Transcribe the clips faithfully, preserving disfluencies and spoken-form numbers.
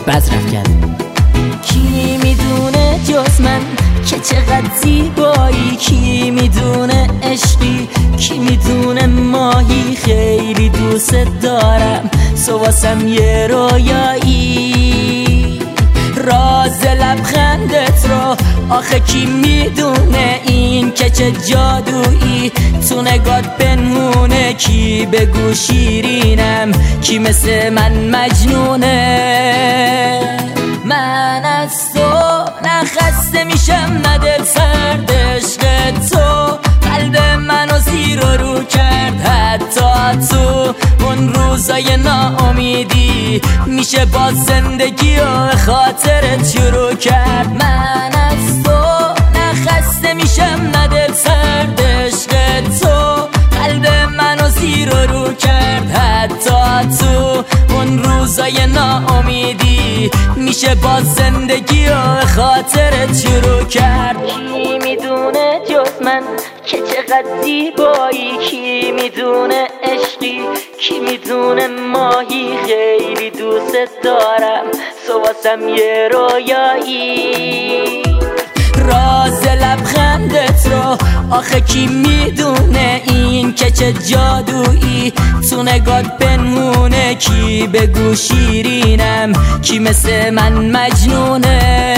بزرف کرد. کی میدونه جز من که چقدر زیبایی، کی میدونه عشقی، کی میدونه ماهی خیلی دوست دارم، سواسم یه رویایی. راز لبخندت رو آخه کی میدونه، این که چه جادویی تو نگات پنهونه. کی بگو شیرینم، کی مثل من مجنونه. من از تو نه خسته میشم نه دل سرد، عشق تو قلب منو زیر و رو کرد. حتی تو اون روزای ناامیدی میشه با زندگی و خاطرت شروع کرد. من از تو نه خسته میشم نه دل سرد، عشق تو قلب منو زیر و رو کرد. حتی تو اون روزای ناامیدی میشه با زندگی و خاطرت شروع کرد. کی میدونه جز من که چقدر زیبایی، کی میدونه عشقی، کی میدونه ماهی خیلی دوست دارم، سواسم یه رویایی. راز لبخندت رو آخه کی میدونه، این که چه جادویی تو نگات پنهونه. کی بگو شیرینم، کی مثل من مجنونه.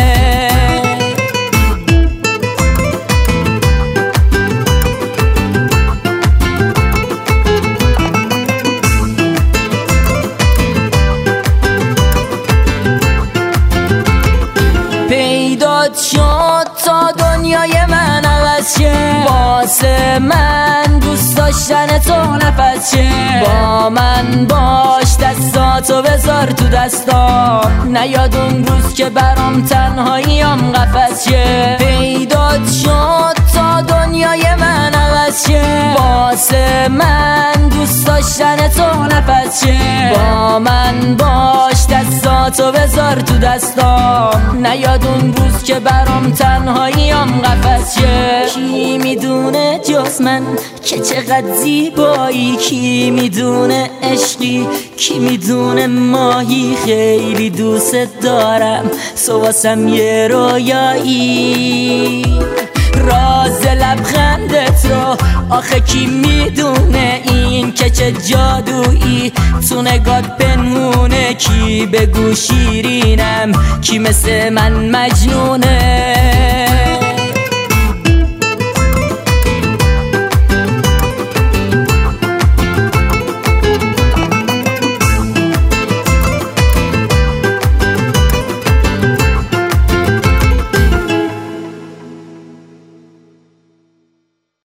پیدات شد تا دنیای من عوض شه، واسه من دوست داشتن تو نفس شه. با من باش دستاتو بذار تو دستام، نیاد اون روز که برام تنهاییم قفس شه. پیدات شد تا دنیای من عوض شه، واسه من دوست داشتن تو نفس شه. با من باش دستاتو بذار تو دستام، نیاد اون روز که برام تنهاییم قفس شه. کی میدونه جز من که چقدر زیبایی، کی میدونه عشقی، کی میدونه ماهی خیلی دوست دارم، سواسم یه رویایی. راز لبخندت رو آخه کی میدونه، این که چه جادویی تو نگات پنهونه. کی بگو شیرینم، کی مثل من مجنونه.